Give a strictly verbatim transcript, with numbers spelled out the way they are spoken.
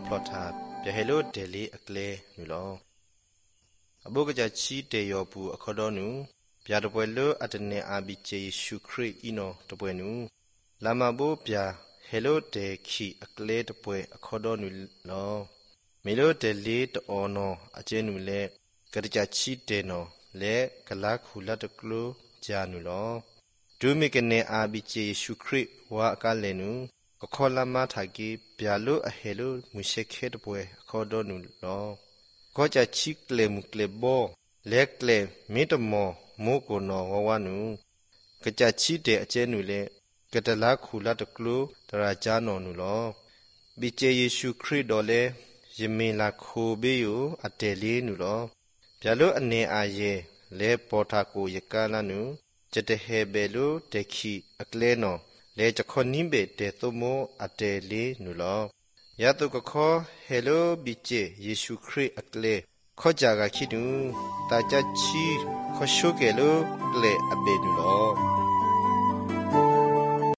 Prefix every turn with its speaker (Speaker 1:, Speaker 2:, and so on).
Speaker 1: ta bia hello daily akle nu lo abu ka chi te yo pu akhodo nu bia de pwe lo atne abi che Yesu Christ ino de pwe nu lama bo bia hello de khi akle de pwe akhodo nu lo melo daily to ono ache nu le ka ja chi te no le kala khula de klo ja nu lo du mi kene abi che Yesu Christ wa ka le nuခေါ်လာမထာကီဗျာလို့အဟဲလို့မူရှက်ခဲတပွဲခေါ်တော့နူလောခေါ်ချချိကလေမူကလေဘောလက်ကလေမင်းတမောမိုးကိုနော်ဝဝနူကကြချိတဲ့အကျဲနူလေကတလာခူလာတကလူတရာချာနော်နူလောဘီကျေယေရှုခရစ်တော်လေယမင်လာခိုဘေယအတဲလေးနူလောဗျာလို့အနေအာယေလဲပေါ်တာကိုယကလာနူကျတဟဲဘေလို့တခိအကလဲနော်လေချခွန်နိဘေတေသမောအတဲလေးနူလောယတုကခောဟေလိုဘီချေယေရှုခရစ်အကလေခောကြကခိနူတာချချီခောရှုကေလိုကလေအပေနူလော